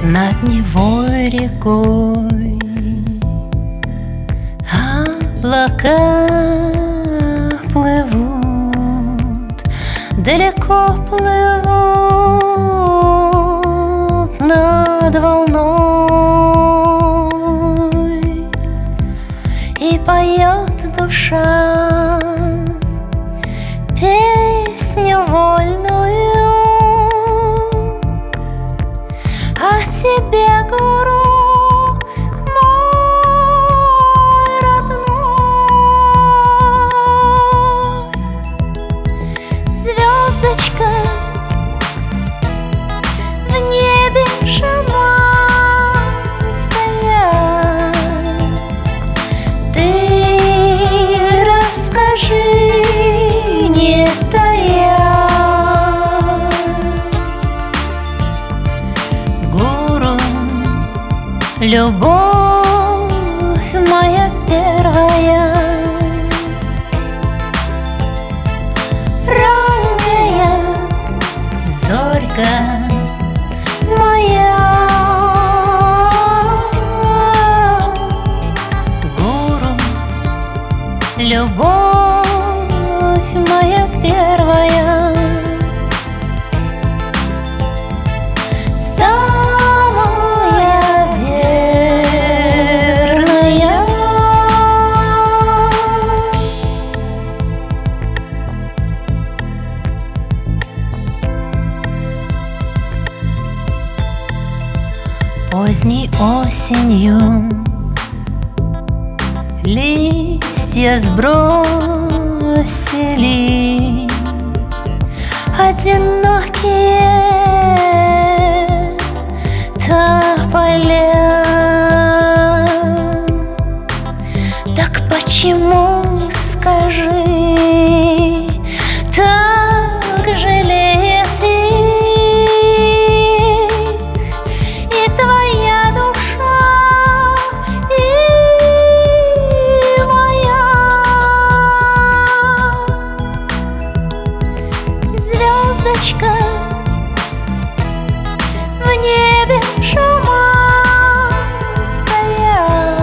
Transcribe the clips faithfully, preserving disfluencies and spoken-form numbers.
над Невой рекой. Облака плывут, далеко плывут над волной, и поет душа песню вольную о тебе, гуру мой родной. Звездочка в небе шаманская, ты расскажи, не тая. Гуру, любовь моя первая, ранняя зорька моя. Гуру, любовь моя первая, самая верная. Поздней осенью листья сбросили одинокие тополя. Так почему, скажи, так жалеет их и твоя душа, и моя? Звездочка в небе шаманская,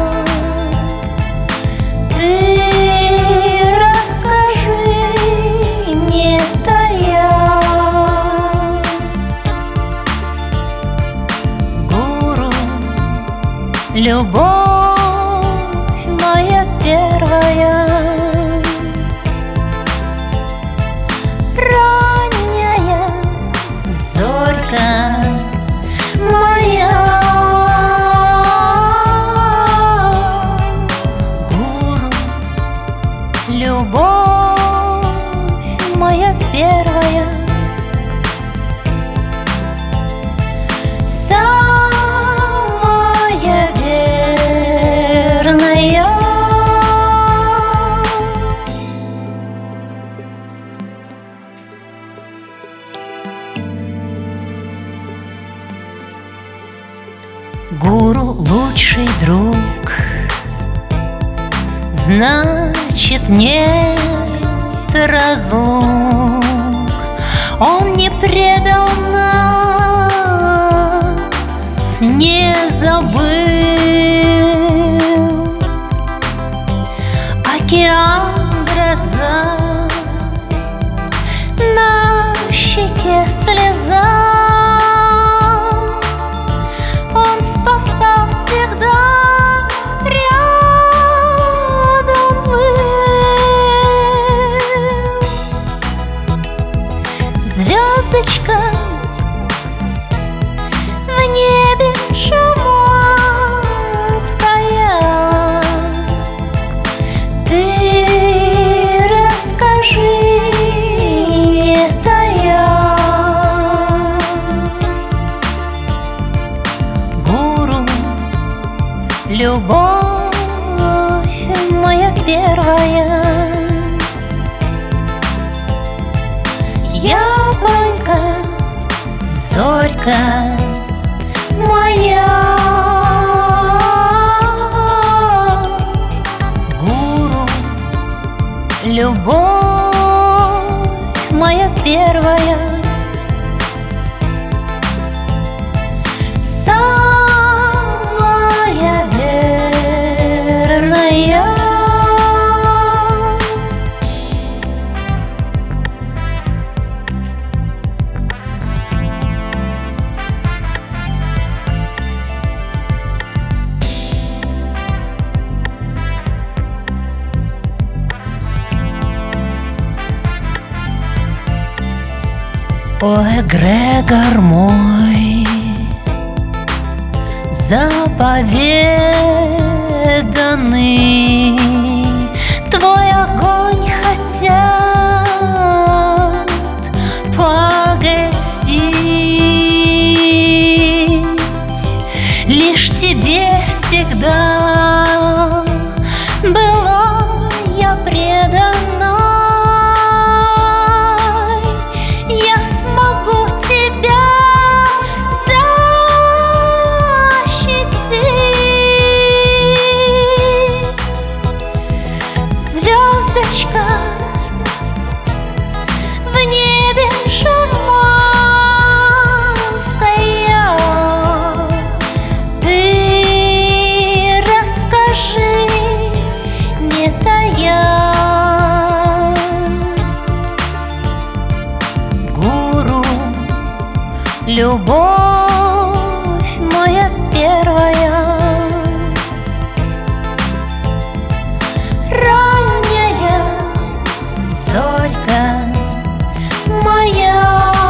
ты расскажи, не тая. Гуру, любовь моя первая, ранняя зорька моя. Гуру, любовь моя первая, самая верная. Гуру лучший друг, значит нет разлук. Он не предал нас, не забыл. Океан, гроза, на щеке слеза, он спасал всегда, рядом был. Звездочка в небе шаманская, ты расскажи, это я. Гуру, любовь моя первая, яблонька, зорька моя. Гуру, любовь моя первая, самая О, эгрегор мой, заповеданный, твой огонь хотят погасить. Лишь тебе всегда была я предана. Я смогу тебя защитить. Звездочка в небе шаманская, ты расскажи, не тая. Гуру, любовь моя первая, ранняя зорька моя.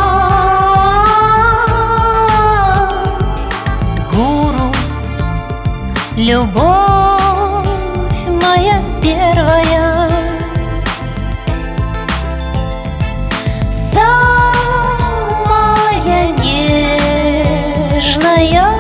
Гуру, любовь моя первая, самая нежная.